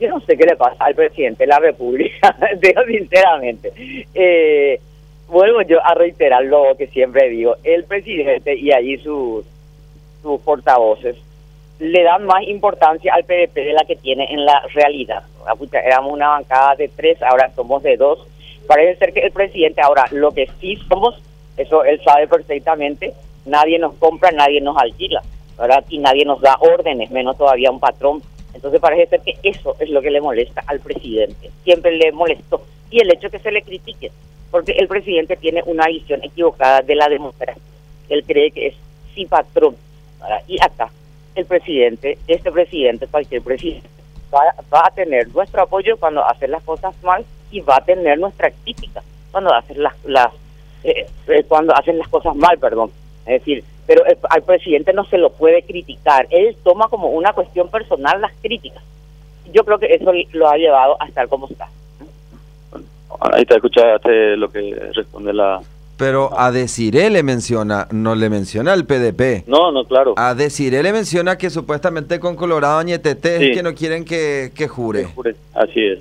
Yo no sé qué le pasa al presidente de la República, digo sinceramente. Vuelvo yo a reiterar lo que siempre digo. El presidente y ahí sus portavoces le dan más importancia al PDP de la que tiene en la realidad. Éramos una bancada de 3, ahora somos de 2. Parece ser que el presidente ahora, lo que sí somos, eso él sabe perfectamente, nadie nos compra, nadie nos alquila, ¿verdad? Y nadie nos da órdenes, menos todavía un patrón. Entonces parece ser que eso es lo que le molesta al presidente. Siempre le molestó. Y el hecho de que se le critique, porque el presidente tiene una visión equivocada de la democracia. Él cree que es sí patrón, ¿verdad? Y acá el presidente, cualquier presidente, va a tener nuestro apoyo cuando hace las cosas mal y va a tener nuestra crítica cuando hacen cuando hacen las cosas mal, perdón. Es decir, pero al presidente no se lo puede criticar. Él toma como una cuestión personal las críticas. Yo creo que eso lo ha llevado a estar como está. Ahí te escuchaste lo que responde la... Pero a Desiré le menciona, no le menciona al PDP. No, claro. A Desiré le menciona que supuestamente con Colorado Añetete Sí. es que no quieren que jure. Así es.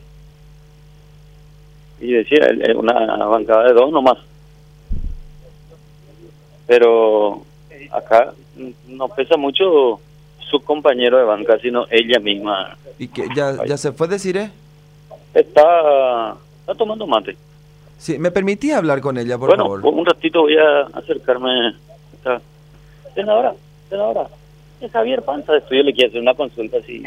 Y decía, una bancada de 2 nomás. Pero acá no pesa mucho su compañero de banca, sino ella misma. ¿Y que ya se fue Desiré? Está tomando mate. Sí, ¿me permitía hablar con ella, por favor? Bueno, un ratito voy a acercarme. Senadora, es Javier Panza de Estudio, le quiero hacer una consulta así.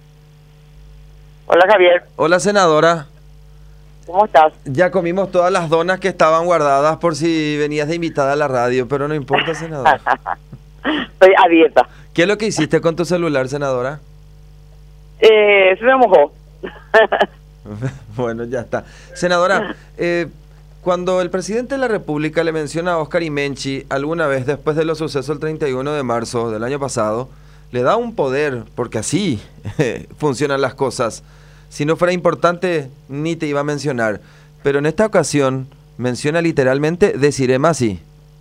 Hola, Javier. Hola, senadora. ¿Cómo estás? Ya comimos todas las donas que estaban guardadas por si venías de invitada a la radio, pero no importa, senadora. Estoy a dieta. ¿Qué es lo que hiciste con tu celular, senadora? Se me mojó. Bueno, ya está. Senadora, cuando el presidente de la República le menciona a Oscar Imenchi alguna vez después de los sucesos del 31 de marzo del año pasado, le da un poder, porque así funcionan las cosas. Si no fuera importante, ni te iba a mencionar. Pero en esta ocasión menciona literalmente Desiré Masi.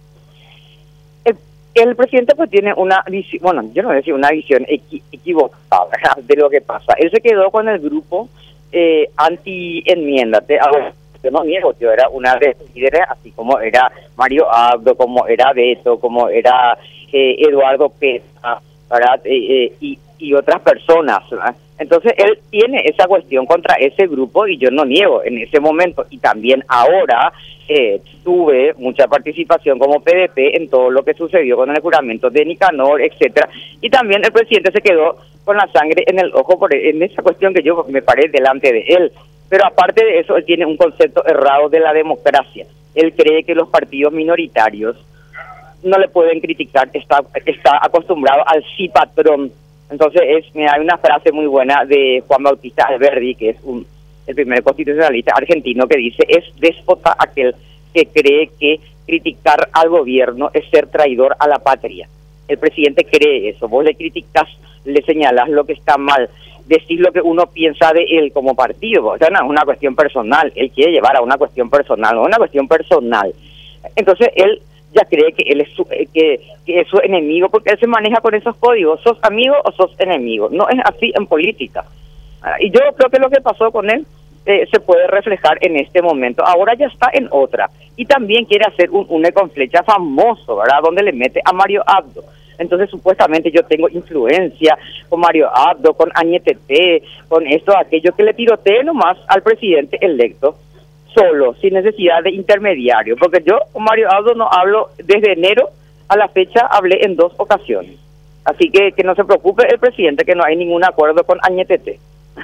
El presidente pues tiene una visión, bueno, yo no voy a decir una visión equivocada, ¿verdad?, de lo que pasa. Él se quedó con el grupo anti-enmienda. Yo no niego, yo era una de los líderes, así como era Mario Abdo, como era Beto, como era Eduardo Pesa, ¿verdad? Y otras personas, ¿verdad? Entonces él tiene esa cuestión contra ese grupo y yo no niego en ese momento. Y también ahora tuve mucha participación como PDP en todo lo que sucedió con el juramento de Nicanor, etcétera. Y también el presidente se quedó con la sangre en el ojo en esa cuestión que yo me paré delante de él. Pero aparte de eso, él tiene un concepto errado de la democracia. Él cree que los partidos minoritarios no le pueden criticar, está acostumbrado al sí patrón. Entonces hay una frase muy buena de Juan Bautista Alberdi, que es el primer constitucionalista argentino, que dice: es déspota aquel que cree que criticar al gobierno es ser traidor a la patria. El presidente cree eso. Vos le criticas, le señalás lo que está mal, decís lo que uno piensa de él como partido. O sea, no es una cuestión personal. Él quiere llevar a una cuestión personal, no es una cuestión personal. Entonces él ya cree que él es que es su enemigo, porque él se maneja con esos códigos: sos amigo o sos enemigo. No es así en política. Y yo creo que lo que pasó con él se puede reflejar en este momento. Ahora ya está en otra. Y también quiere hacer un une con flecha famoso, ¿verdad?, donde le mete a Mario Abdo. Entonces supuestamente yo tengo influencia con Mario Abdo, con Añetete, con esto, aquello, que le tirotee nomás al presidente electo solo, sin necesidad de intermediario. Porque yo con Mario Abdo no hablo desde enero a la fecha, hablé en 2 ocasiones. Así que no se preocupe el presidente, que no hay ningún acuerdo con Añetete.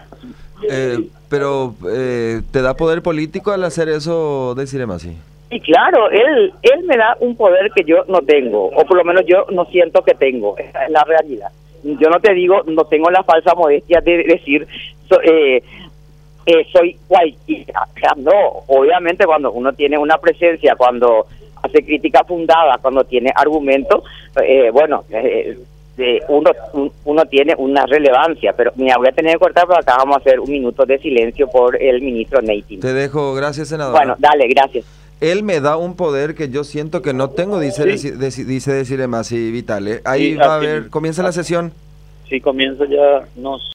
Pero ¿te da poder político al hacer eso, Desiré Masi? Y claro, él me da un poder que yo no tengo, o por lo menos yo no siento que tengo. Esa es la realidad. Yo no te digo, no tengo la falsa modestia de decir soy cualquiera. O sea, no, obviamente cuando uno tiene una presencia, cuando hace crítica fundada, cuando tiene argumentos, uno tiene una relevancia. Pero mira, voy a tener que cortar, pero acá vamos a hacer un minuto de silencio por el ministro Neytin. Te dejo, gracias, senadora. Bueno, dale, gracias. Él me da un poder que yo siento que no tengo, dice Desiré Masi, Vitale. Ahí Sí, va a haber, comienza la sesión. Sí, comienza ya, nos